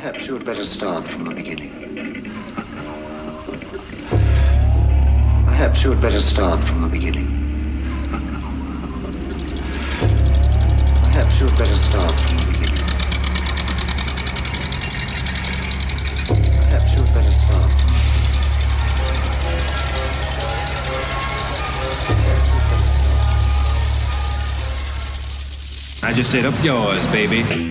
Perhaps you had better start from the beginning. Perhaps you had better start from the beginning. Perhaps you had better start from the beginning. Perhaps you had better start. I just said up yours, baby.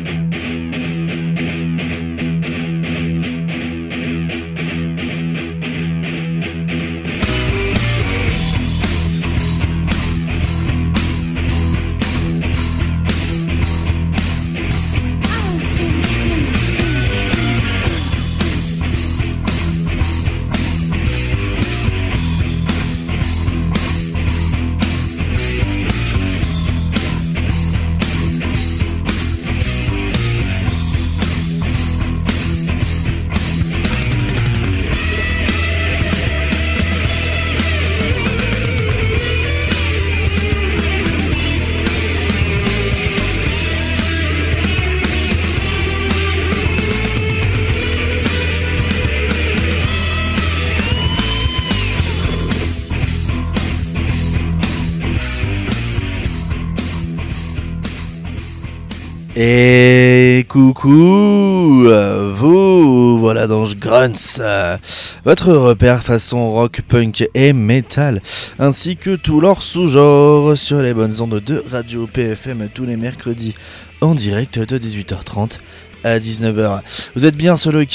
Et coucou, vous voilà dans Grunts, votre repère façon rock, punk et metal, ainsi que tout leur sous-genre sur les bonnes ondes de Radio PFM tous les mercredis en direct de 18h30 à 19h. Vous êtes bien sur le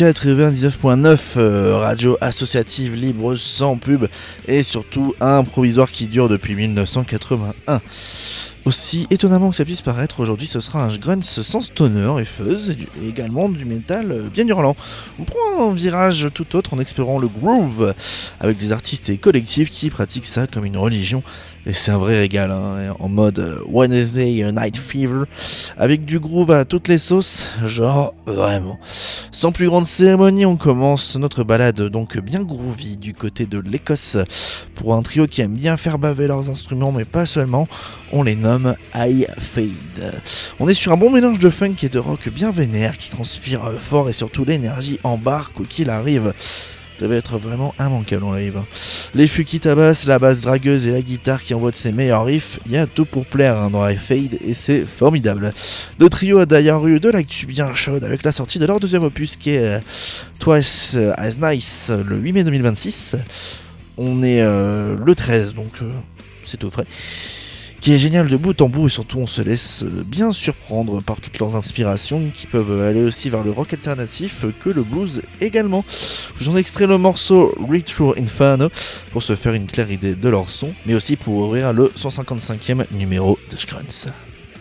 99.9, radio associative libre sans pub et surtout un provisoire qui dure depuis 1981. Aussi étonnamment que ça puisse paraître, aujourd'hui ce sera un grunts sans stoner et fuzz, et également du métal bien hurlant. On prend un virage tout autre en explorant le groove, avec des artistes et collectifs qui pratiquent ça comme une religion. Et c'est un vrai régal, hein, en mode Wednesday Night Fever, avec du groove à toutes les sauces, genre vraiment. Sans plus grande cérémonie, on commence notre balade donc bien groovy du côté de l'Écosse, pour un trio qui aime bien faire baver leurs instruments, mais pas seulement, on les nomme High Fade. On est sur un bon mélange de funk et de rock bien vénère, qui transpire fort et surtout l'énergie embarque quoi qu'il arrive. Ça va être vraiment immanquable en live. Les fûts qui tabassent, la basse dragueuse et la guitare qui envoie de ses meilleurs riffs, il y a tout pour plaire dans High Fade et c'est formidable. Le trio a d'ailleurs eu de l'actu bien chaude avec la sortie de leur deuxième opus qui est Twice as Nice le 8 mai 2026. On est le 13 donc c'est tout frais. Qui est génial de bout en bout et surtout on se laisse bien surprendre par toutes leurs inspirations qui peuvent aller aussi vers le rock alternatif que le blues également. J'en ai extrait le morceau Retro Inferno pour se faire une claire idée de leur son, mais aussi pour ouvrir le 155e numéro de Grunts.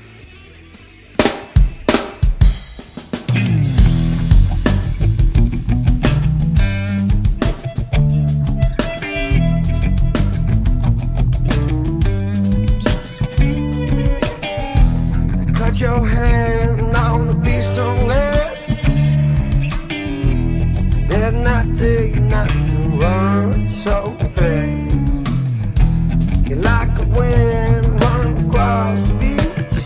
Your hand on the piece of glass, then I tell you not to run so fast. You're like a wind running across the beach.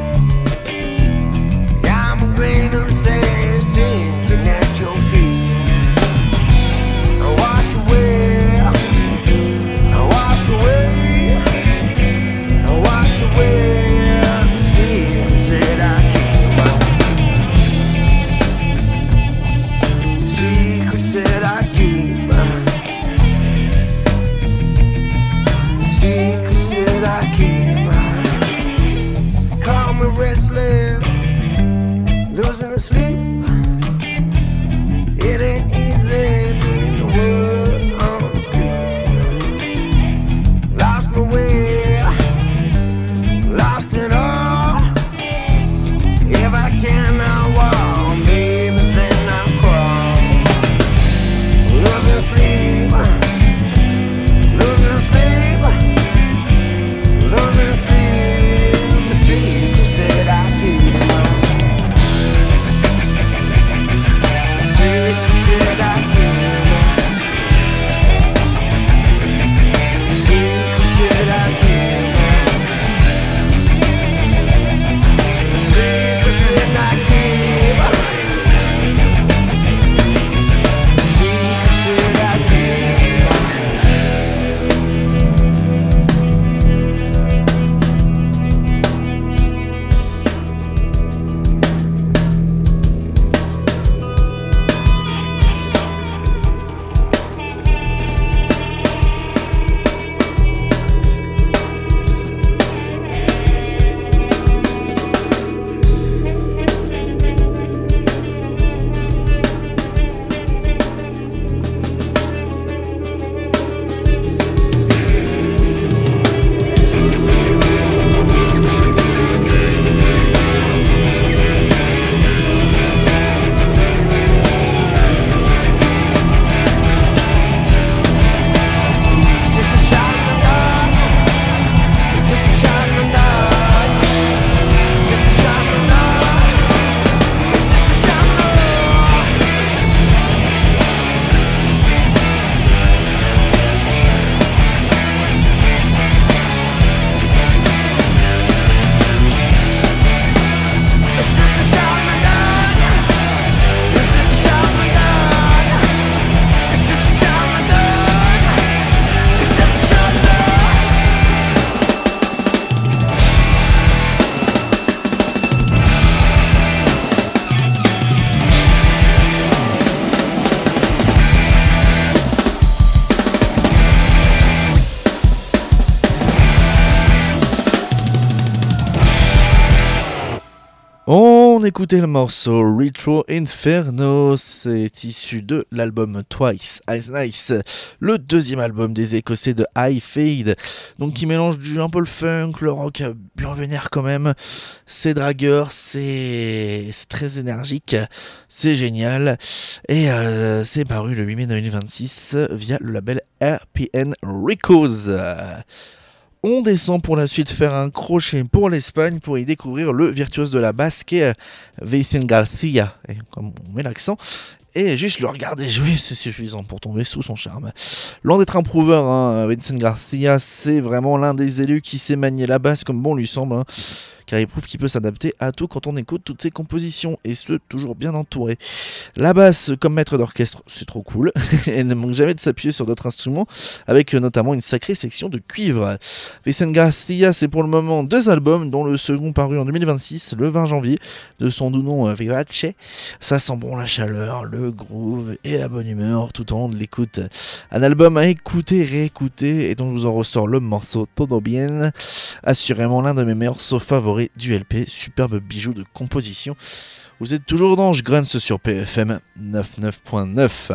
I'm a grain of sand sinking at your feet. I wash away, I wash away, I wash away. Restless, losing sleep. It ain't easy being the word on the street. Lost my way, lost it all. If I cannot walk, baby, then I'll crawl. Losing sleep, losing sleep, losing sleep. The secret said I keep. On écoutait le morceau Retro Inferno, c'est issu de l'album Twice as Nice, le deuxième album des Écossais de High Fade, donc qui mélange un peu le funk, le rock, bien vénère quand même. C'est dragueur, c'est très énergique, c'est génial, et c'est paru le 8 mai 2026 via le label RPN Records. On descend pour la suite faire un crochet pour l'Espagne pour y découvrir le virtuose de la basse qui est Vicente Garcia, et comme on met l'accent, et juste le regarder jouer, c'est suffisant pour tomber sous son charme. Loin d'être un prouveur, Vicente Garcia, c'est vraiment l'un des élus qui sait manier la basse comme bon lui semble, car il prouve qu'il peut s'adapter à tout quand on écoute toutes ses compositions, et ce, toujours bien entouré. La basse, comme maître d'orchestre, c'est trop cool, elle ne manque jamais de s'appuyer sur d'autres instruments, avec notamment une sacrée section de cuivre. Vicente Garcia, c'est pour le moment 2 albums, dont le second paru en 2026, le 20 janvier, de son doux nom Vivace. Ça sent bon la chaleur, le groove et la bonne humeur tout au long de l'écoute. Un album à écouter, réécouter, et dont je vous en ressors le morceau Todo Bien, assurément l'un de mes meilleurs sauts favoris du LP, superbe bijou de composition. Vous êtes toujours dans Grunts sur PFM 99.9.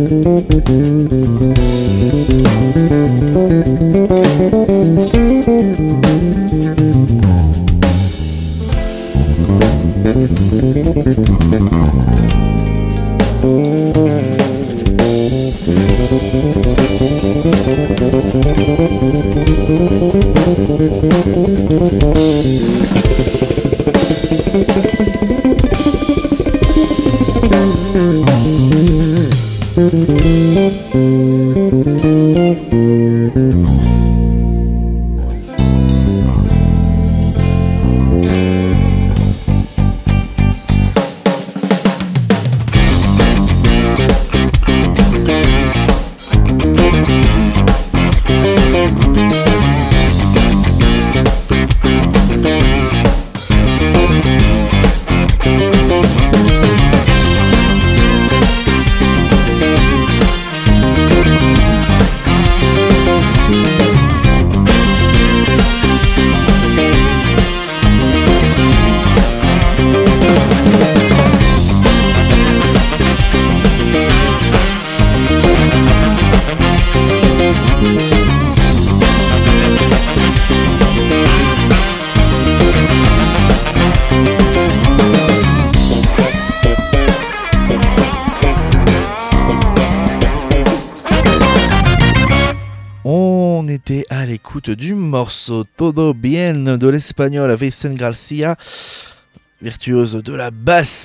On était à l'écoute du morceau Todo Bien de l'espagnol Vicente Garcia, virtuose de la basse.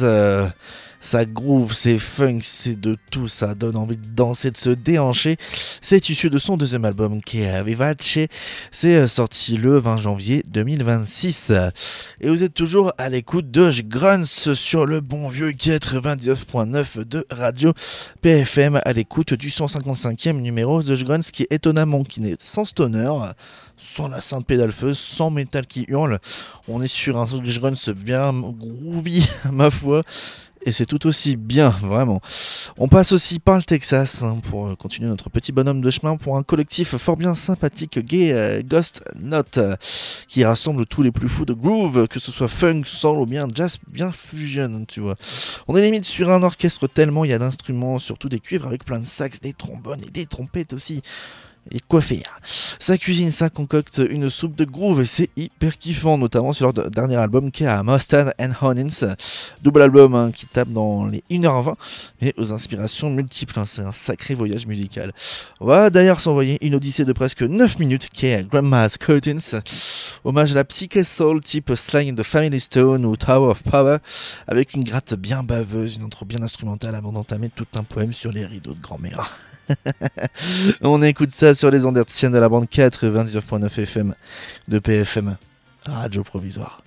Ça groove, c'est funk, c'est de tout, ça donne envie de danser, de se déhancher. C'est issu de son deuxième album qui est Vivace. C'est sorti le 20 janvier 2026. Et vous êtes toujours à l'écoute de Grunts sur le bon vieux 99.9 de Radio PFM, à l'écoute du 155e numéro de Grunts qui est étonnamment qui n'est sans stoner, sans la sainte pédalefeuse, sans métal qui hurle. On est sur un Grunts bien groovy, ma foi. Et c'est tout aussi bien, vraiment. On passe aussi par le Texas pour continuer notre petit bonhomme de chemin pour un collectif fort bien sympathique, gay Ghost Note, qui rassemble tous les plus fous de groove, que ce soit funk, soul ou bien jazz, bien fusion, tu vois. On est limite sur un orchestre tellement il y a d'instruments, surtout des cuivres avec plein de sax, des trombones et des trompettes aussi. Et quoi faire. Ça cuisine, ça concocte une soupe de groove et c'est hyper kiffant, notamment sur leur dernier album qui est à Mustard and Honins, double album qui tape dans les 1h20 mais aux inspirations multiples, c'est un sacré voyage musical. On va d'ailleurs s'envoyer une odyssée de presque 9 minutes qui est Grandma's Curtains, hommage à la psyché soul type Sly and the Family Stone ou Tower of Power, avec une gratte bien baveuse, une intro bien instrumentale avant d'entamer tout un poème sur les rideaux de grand-mère. On écoute ça sur les ondes hertziennes de la bande 99.9 FM de PFM, Radio Provisoire.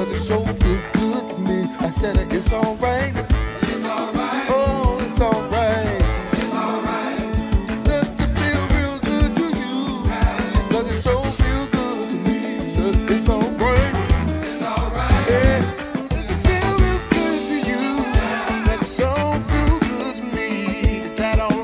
'cause it so feel good to me. I said it's alright. It's alright. Oh, it's alright. It's alright. Does it feel real good to you? Does it so feel good to me? So it's alright. It's alright. Yeah. Does it feel real good to you? Does it so feel good to me? Is that alright?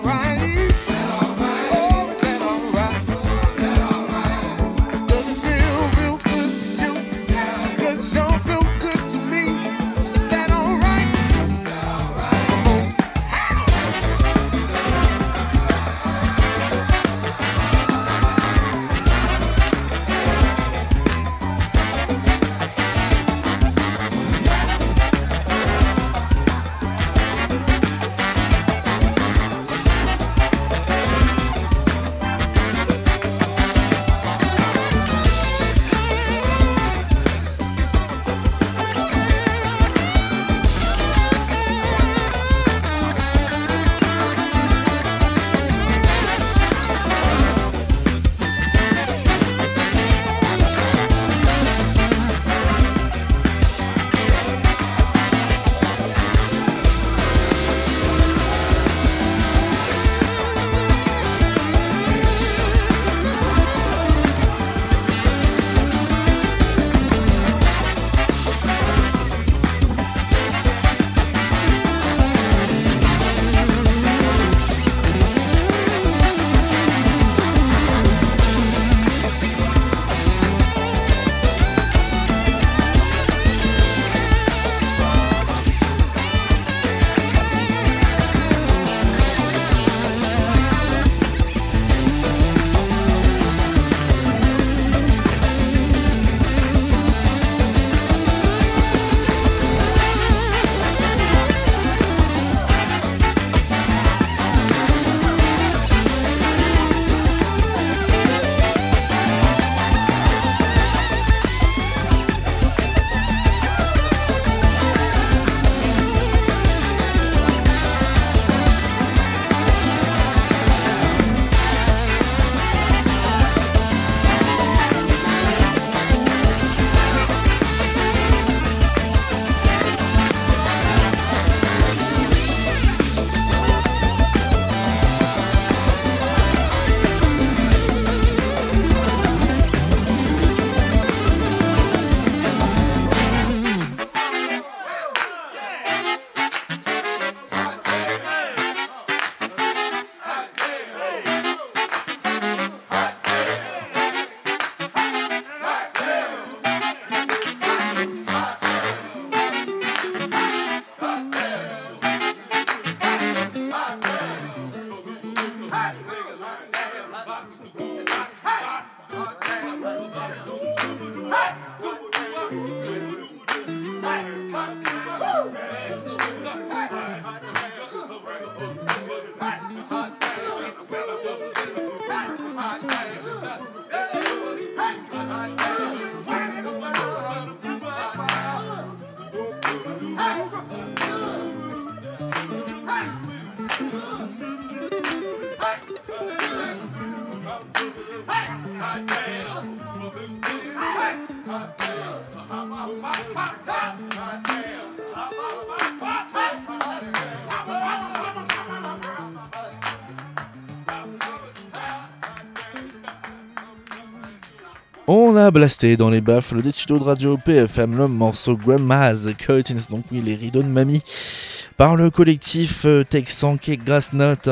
On a blasté dans les baffles des studios de radio PFM le morceau Grandma's Curtains, donc oui, les rideaux de mamie, par le collectif texan qui est Grassnote.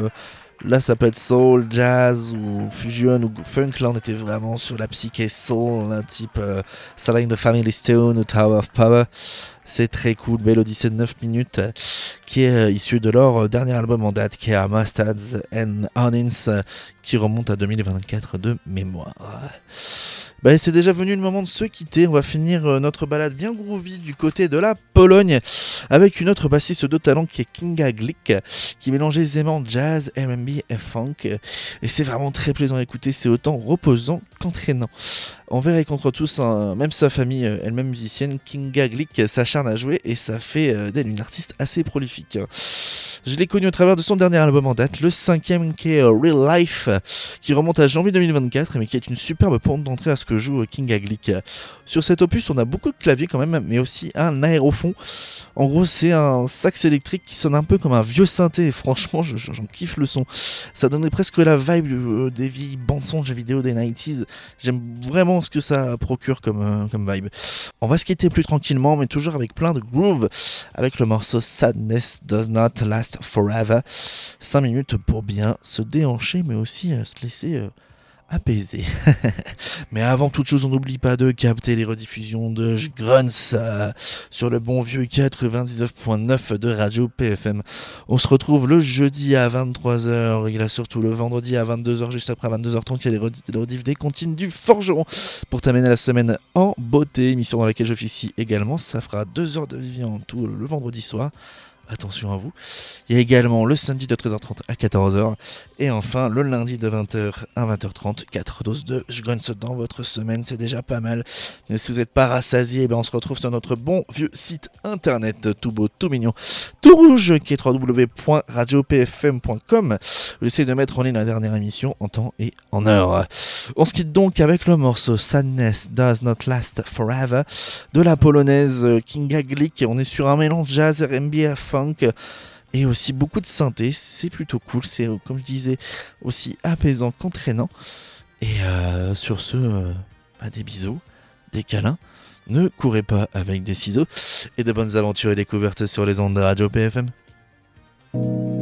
Là ça peut être soul, jazz ou fusion ou funk. Là on était vraiment sur la psyché soul, un type Selling the Family Stone ou Tower of Power. C'est très cool, belle odyssée de 9 minutes qui est issue de leur dernier album en date qui est Mustards and Onions, qui remonte à 2024 de mémoire. C'est déjà venu le moment de se quitter. On va finir notre balade bien groovy du côté de la Pologne avec une autre bassiste de talent qui est Kinga Glick, qui mélange aisément jazz, R&B et funk. Et c'est vraiment très plaisant à écouter, c'est autant reposant qu'entraînant. Envers et contre tous, même sa famille, elle-même musicienne, Kinga Glick s'acharne moderne à jouer et ça fait d'elle une artiste assez prolifique. Je l'ai connue au travers de son dernier album en date, le 5e qui est Real Life, qui remonte à janvier 2024 mais qui est une superbe porte d'entrée à ce que joue King Aglick. Sur cet opus on a beaucoup de claviers quand même, mais aussi un aérofon. En gros c'est un sax électrique qui sonne un peu comme un vieux synthé et franchement j'en kiffe le son. Ça donnait presque la vibe des vieilles bandes-sons de jeux vidéo des 90s. J'aime vraiment ce que ça procure comme vibe. On va se quitter plus tranquillement mais toujours avec plein de groove avec le morceau Sadness Does Not Last Forever. 5 minutes pour bien se déhancher mais aussi se laisser apaiser. Mais avant toute chose, on n'oublie pas de capter les rediffusions de Grunts sur le bon vieux 99.9 de Radio PFM. On se retrouve le jeudi à 23h, il y a surtout le vendredi à 22h, juste après 22h30, il y a les rediff des comptines du Forgeron pour t'amener la semaine en beauté, émission dans laquelle j'officie également. Ça fera 2 heures de Vivi en tout le vendredi soir. Attention à vous. Il y a également le samedi de 13h30 à 14h. Et enfin, le lundi de 20h à 20h30. 4 doses de Grunts dans votre semaine, c'est déjà pas mal. Mais si vous n'êtes pas rassasié, on se retrouve sur notre bon vieux site internet, tout beau, tout mignon, tout rouge, qui est www.radiopfm.com. J'essaie de mettre en ligne la dernière émission en temps et en heure. On se quitte donc avec le morceau Sadness Does Not Last Forever de la polonaise King Aglick. On est sur un mélange jazz, R&B, funk et aussi beaucoup de synthé, c'est plutôt cool, c'est comme je disais aussi apaisant qu'entraînant. Et sur ce, des bisous, des câlins, ne courez pas avec des ciseaux et de bonnes aventures et découvertes sur les ondes de Radio PFM.